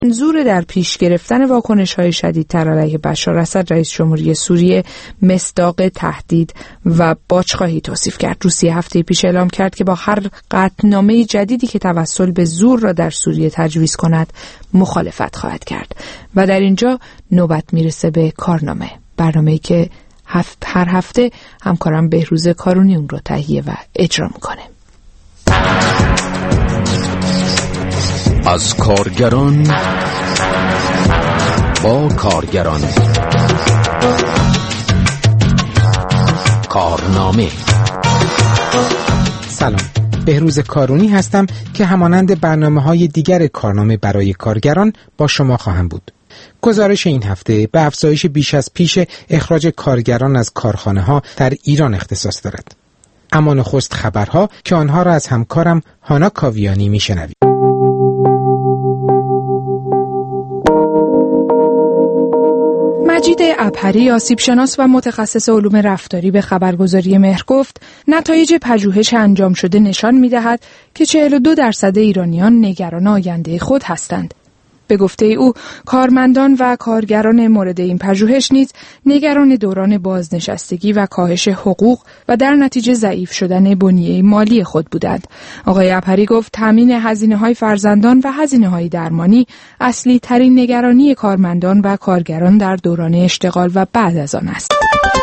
منظور در پیش گرفتن واکنش‌های شدیدتر علیه بشار اسد رئیس جمهوری سوریه مصداق تهدید و باج‌خواهی توصیف کرد. روسیه هفته پیش اعلام کرد که با هر قطعنامه جدیدی که توسل به زور را در سوریه تجویز کند مخالفت خواهد کرد و در اینجا نوبت میرسه به کارنامه، برنامه‌ای که هر هفته همکارم بهروز کارونی اون رو تهیه و اجرا میکنه. از کارگران با کارگران، کارنامه. سلام، بهروز کارونی هستم که همانند برنامه‌های دیگر کارنامه برای کارگران با شما خواهم بود. گزارش این هفته به افزایش بیش از پیش اخراج کارگران از کارخانه‌ها در ایران اختصاص دارد. اما نخست خبرها که آنها را از همکارم هانا کاویانی میشنوید. مجید عبهری، آسیبشناس و متخصص علوم رفتاری، به خبرگزاری مهر گفت نتایج پژوهش انجام شده نشان می‌دهد که 42% ایرانیان نگران آینده خود هستند. به گفته او، کارمندان و کارگران مورد این پژوهش نیز نگران دوران بازنشستگی و کاهش حقوق و در نتیجه ضعیف شدن بنیه مالی خود بودند. آقای عبهری گفت تامین هزینه‌های فرزندان و هزینه‌های درمانی اصلی ترین نگرانی کارمندان و کارگران در دوران اشتغال و بعد از آن است.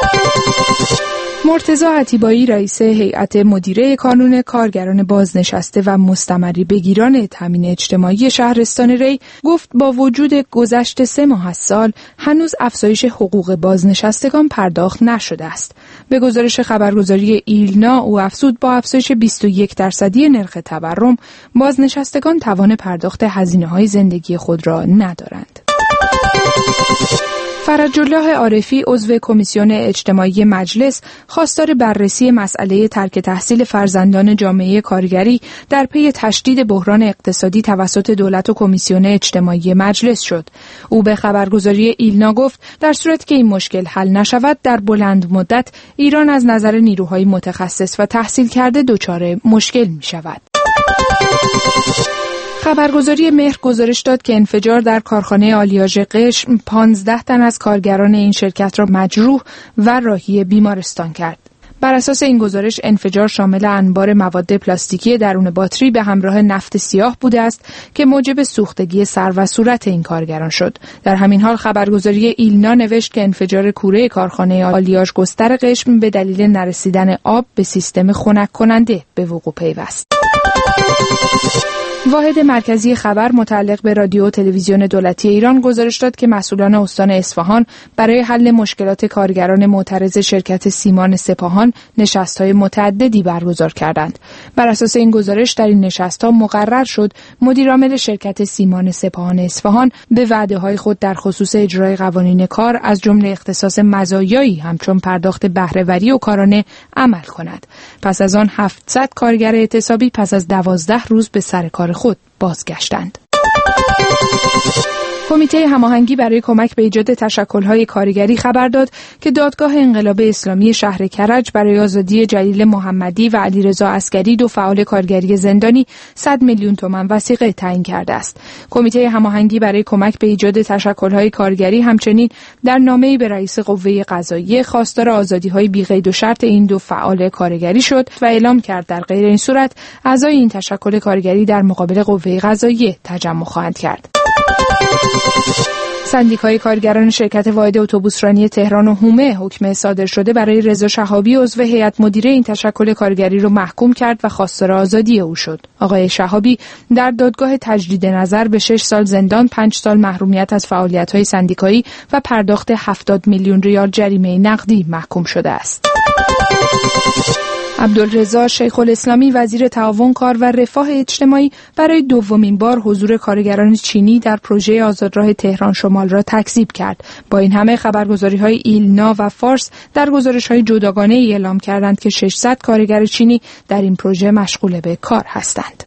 مرتضی عتیبایی، رئیس هیئت مدیره کانون کارگران بازنشسته و مستمری بگیران تامین اجتماعی شهرستان ری، گفت با وجود گذشت 3 ماه از سال هنوز افزایش حقوق بازنشستگان پرداخت نشده است. به گزارش خبرگزاری ایلنا او افزود با افزایش 21% نرخ تورم بازنشستگان توان پرداخت هزینه‌های زندگی خود را ندارند. فرج الله عارفی، عضو کمیسیون اجتماعی مجلس، خواستار بررسی مسئله ترک تحصیل فرزندان جامعه کارگری در پی تشدید بحران اقتصادی توسط دولت و کمیسیون اجتماعی مجلس شد. او به خبرگزاری ایلنا گفت در صورتی که این مشکل حل نشود، در بلند مدت ایران از نظر نیروهای متخصص و تحصیل کرده دچار مشکل می شود. خبرگزاری مهر گزارش داد که انفجار در کارخانه آلیاژ قشم 15 تن از کارگران این شرکت را مجروح و راهی بیمارستان کرد. بر اساس این گزارش انفجار شامل انبار مواد پلاستیکی درون باتری به همراه نفت سیاه بوده است که موجب سوختگی سر و صورت این کارگران شد. در همین حال خبرگزاری ایلنا نوشت که انفجار کوره کارخانه آلیاژ گستر قشم به دلیل نرسیدن آب به سیستم خنک کننده به وقوع پیوست. واحد مرکزی خبر متعلق به رادیو و تلویزیون دولتی ایران گزارش داد که مسئولان استان اصفهان برای حل مشکلات کارگران معترض شرکت سیمان سپاهان نشست‌های متعددی برگزار کردند. بر اساس این گزارش در این نشست‌ها مقرر شد مدیرعامل شرکت سیمان سپاهان اصفهان به وعده‌های خود در خصوص اجرای قوانین کار از جمله اختصاص مزایایی همچون پرداخت بهره‌وری و کارانه عمل کند. پس از آن 700 کارگر اعتصابی پس از 12 روز به سر کار خود بازگشتند. کمیته هماهنگی برای کمک به ایجاد تشکل‌های کارگری خبر داد که دادگاه انقلاب اسلامی شهر کرج برای آزادی جلیل محمدی و علیرضا عسکری، 2 فعال کارگری زندانی، 100 میلیون تومان وثیقه تعیین کرده است. کمیته هماهنگی برای کمک به ایجاد تشکل‌های کارگری همچنین در نامه‌ای به رئیس قوه قضاییه خواستار آزادی‌های بی‌قید و شرط این 2 فعال کارگری شد و اعلام کرد در غیر این صورت اعضای این تشکل کارگری در مقابل قوه قضاییه تجمع خواهند کرد. سندیکای کارگران شرکت واحد اتوبوسرانی تهران و حومه حکم صادر شده برای رضا شهابی، عضو هیئت مدیره این تشکل کارگری رو محکوم کرد و خواستار آزادی او شد. آقای شهابی در دادگاه تجدید نظر به 6 سال زندان، 5 سال محرومیت از فعالیت‌های سندیکایی و پرداخت 70 میلیون ریال جریمه نقدی محکوم شده است. عبدالرضا شیخ الاسلامی، وزیر تعاون، کار و رفاه اجتماعی، برای 2مین بار حضور کارگران چینی در پروژه آزادراه تهران شمال را تکذیب کرد. با این همه خبرگزاری‌های ایلنا و فارس در گزارش‌های جداگانه‌ای اعلام کردند که 600 کارگر چینی در این پروژه مشغول به کار هستند.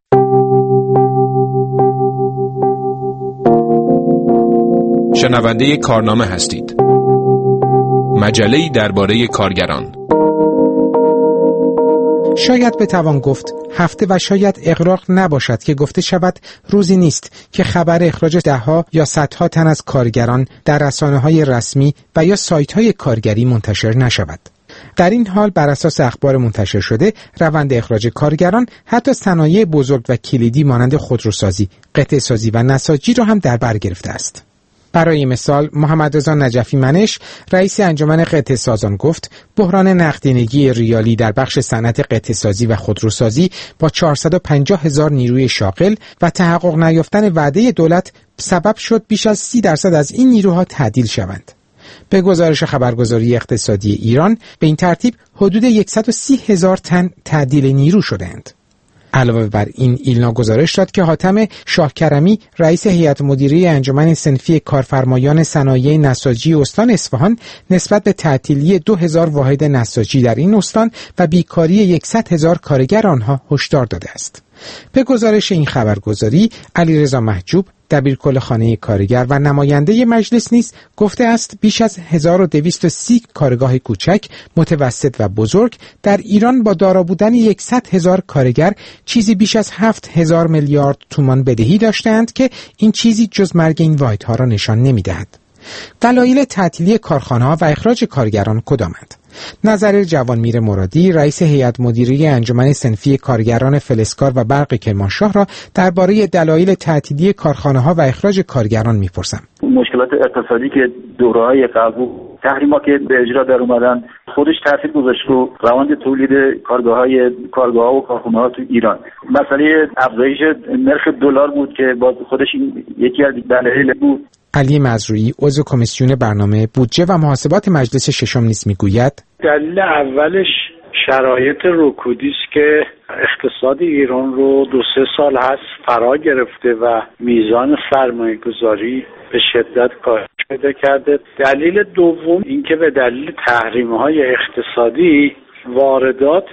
شنونده کارنامه هستید. مجله‌ای درباره کارگران. شاید بتوان گفت هفته و شاید اغراق نباشد که گفته شود روزی نیست که خبر اخراج ده‌ها یا صدها تن از کارگران در رسانه‌های رسمی و یا سایت‌های کارگری منتشر نشود. در این حال بر اساس اخبار منتشر شده روند اخراج کارگران حتی صنایع بزرگ و کلیدی مانند خودروسازی، قطعه‌سازی و نساجی را هم در بر گرفته است. برای مثال محمدرضا نجفی منش رئیس انجمن قطعه‌سازان گفت بحران نقدینگی ریالی در بخش صنعت قطعه‌سازی و خودروسازی با 450,000 نیروی شاغل و تحقق نیافتن وعده دولت سبب شد بیش از 30% از این نیروها تعدیل شوند. به گزارش خبرگزاری اقتصادی ایران به این ترتیب حدود 130,000 تن تعدیل نیرو شدند. علاوه بر این ایلنا گزارش داد که حاتم شاهکرمی رئیس هیئت مدیره انجمن صنفی کارفرمایان صنایع نساجی استان اصفهان نسبت به تعطیلی 2000 واحد نساجی در این استان و بیکاری 100,000 کارگر آنها هشدار داده است. به گزارش این خبرگزاری علیرضا محجوب دبیرکل خانه کارگر و نماینده مجلس نیز گفته است بیش از 1230 کارگاه کوچک، متوسط و بزرگ در ایران با دارا بودن 100,000 کارگر چیزی بیش از 7,000 میلیارد تومان بدهی داشتند که این چیزی جز مرگ این واحدها را نشان نمی‌دهد. دلایل تعطیلی کارخانه‌ها و اخراج کارگران کدامند؟ نظر جوانمیر مرادی رئیس هیئت مدیره انجمن صنفی کارگران فلزکار و برق کرمانشاه را درباره دلایل تعطیلی کارخانه‌ها و اخراج کارگران می‌پرسم. مشکلات اقتصادی که دوره‌های قبل تحریم‌ها که به اجرا در اومدن خودش تاثیر گذاشت رو روند تولید کارگاه‌ها و کارخانه‌ها تو ایران. مسئله افزایش نرخ دلار بود که باز خودش این یکی از دلایل بود. علی مزروعی عضو کمیسیون برنامه بودجه و محاسبات مجلس ششم نیز میگوید دلیل اولش شرایط رکودی است که اقتصاد ایران رو 2-3 سال هست فرا گرفته و میزان سرمایه‌گذاری به شدت کاهش پیدا کرده. دلیل دوم اینکه به دلیل تحریم‌های اقتصادی واردات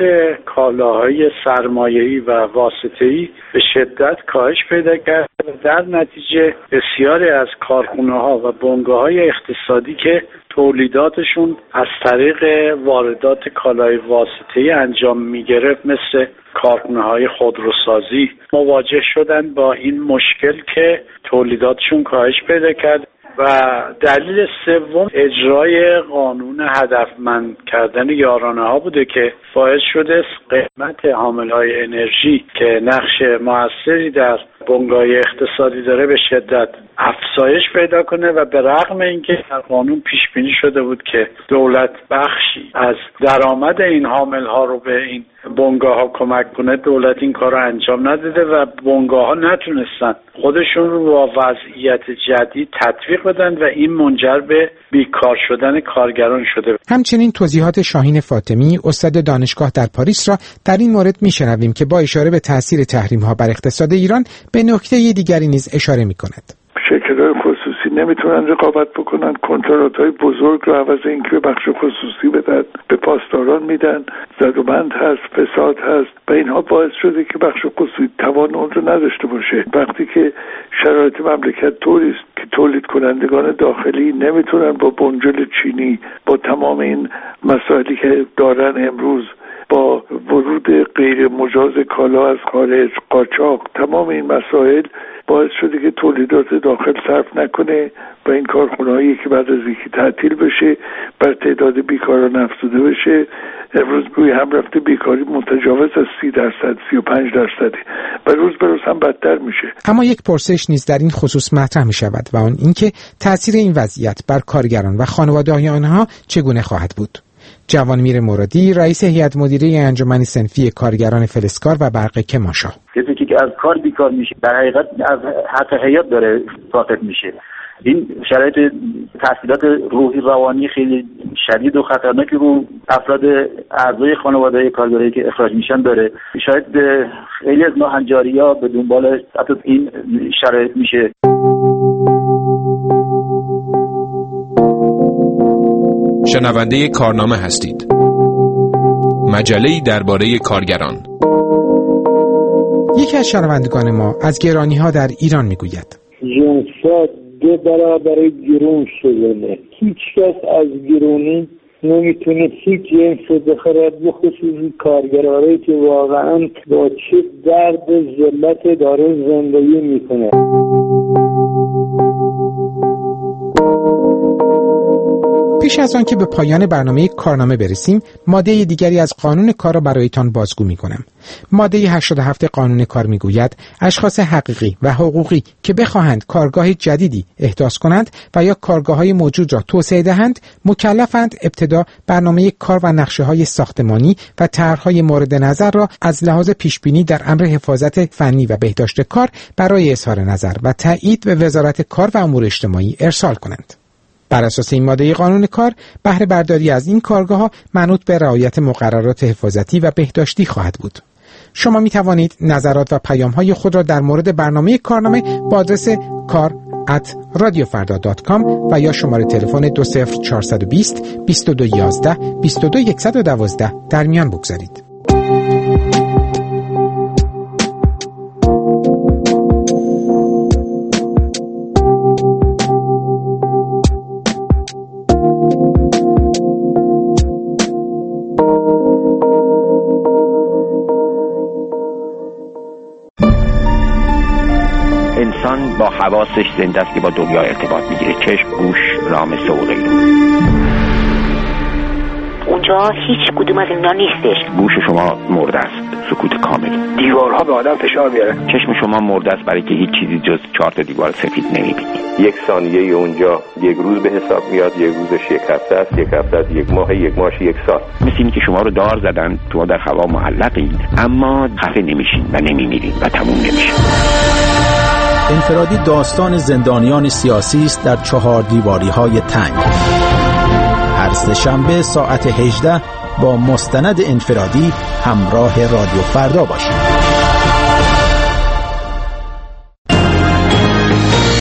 کالاهای سرمایه‌ای و واسطه‌ای به شدت کاهش پیدا کرده و در نتیجه بسیاری از کارخانه‌ها و بنگاه‌های اقتصادی که تولیداتشون از طریق واردات کالای واسطه‌ای انجام می‌گرفت مثل کارخانه‌های خودروسازی مواجه شدن با این مشکل که تولیداتشون کاهش پیدا کرد. و دلیل سوم اجرای قانون هدفمند کردن یارانه‌ها بوده که باعث شده قیمت حامل‌های انرژی که نقش موثری در بنگاه اقتصادی داره به شدت افزایش پیدا کنه و به رغم اینکه در قانون پیش بینی شده بود که دولت بخشی از درآمد این حامل‌ها رو به این بنگاه‌ها کمک کنه، دولت این کار رو انجام نداده و بنگاه‌ها نتونستن خودشون رو با وضعیت جدید تطبیق بدن و این منجر به بیکار شدن کارگران شده. همچنین توضیحات شاهین فاطمی استاد دانشگاه در پاریس را در این مورد میشنویم که با اشاره به تاثیر تحریم‌ها بر اقتصاد ایران به نکته دیگری نیز اشاره می‌کند. شرکت‌های خصوصی نمیتونن رقابت بکنن، کنترات‌های بزرگ رو عوض اینکه به بخش خصوصی بدن به پاسداران میدن، زدوبند هست، فساد هست و اینها باعث شده که بخش خصوصی توان اون رو نداشته باشه. وقتی که شرایط مملکت طوری است که تولید کنندگان داخلی نمیتونن با بنجل چینی، با تمام این مسائلی که دارن امروز، با ورود غیر مجاز کالا از خارج، قاچاق، تمام این مسائل باعث شده که تولیدات داخل صرف نکنه و این کارخانه‌هایی که بعد از یکی تعطیل بشه بر تعداد بیکاران افزوده بشه. امروز روی هم رفته بیکاری متجاوز از 30%، 35% و روز به روز هم بدتر میشه. اما یک پرسش نیز در این خصوص مطرح می شود و آن اینکه تأثیر این وضعیت بر کارگران و خانواده‌های آنها چگونه خواهد بود. جوانمیر مرادی رئیس هیئت مدیره انجمن صنفی کارگران فلزکار و برق کرمانشاه: کسی که از کار بیکار میشه در حقیقت از حق حیات داره ساقط میشه. این شرایط تاثیرات روحی روانی خیلی شدید و خطرناکی رو افراد اعضای خانواده کارگرایی که اخراج میشن داره. شاید خیلی از ناهنجاری‌ها به دنبال این شرایط میشه. شنونده کارنامه هستید. مجله‌ای درباره کارگران. یکی از شنوندگان ما از گرانی‌ها در ایران میگوید: جنسات 2 برابر گرون شده. هیچ کس از گرونی نمیتونه هیچ جنس رو بخرد، به خصوص کارگرایی که واقعا با چه درد ذلت داره زندگی میکنه. پیش از آن که به پایان برنامه کارنامه برسیم، ماده دیگری از قانون کار را برایتان بازگو می‌کنم. ماده 87 قانون کار می‌گوید اشخاص حقیقی و حقوقی که بخواهند کارگاه جدیدی احداث کنند و یا کارگاه‌های موجود را توسعه دهند، مکلفند ابتدا برنامه کار و نقشه‌های ساختمانی و طرح‌های مورد نظر را از لحاظ پیشبینی در امر حفاظت فنی و بهداشت کار برای اظهار نظر و تایید به وزارت کار و امور اجتماعی ارسال کنند. بر اساس این ماده قانون کار، بهره برداری از این کارگاه‌ها منوط به رعایت مقررات حفاظتی و بهداشتی خواهد بود. شما می توانید نظرات و پیام‌های خود را در مورد برنامه کارنامه با آدرس kar@radiofarda.com و یا شماره تلفن 20420 2211 22112 در میان بگذارید. انسان با حواسش زنده است که با دنیا ارتباط میگیره. چشم، گوش، لامسه و غیره. اونجا هیچ کدوم از اینا نیستش. گوش شما مرده است، سکوت کامل. دیوارها به آدم فشار میاره. چشم شما مرده است برای که هیچ چیزی جز 4 دیوار سفید نمیبینی. یک ثانیه اونجا یک روز به حساب میاد، یک روزش یک هفته است، یک هفته است یک ماه، یک ماهش یک سال. مثل اینی که شما رو دار زدن، شما در هوا معلقید اما خفه نمیشین و نمیمیرین و تموم نمیشین. انفرادی داستان زندانیان سیاسی است در 4 دیواری‌های تنگ. هر سه‌شنبه ساعت 18 با مستند انفرادی همراه رادیو فردا باشید.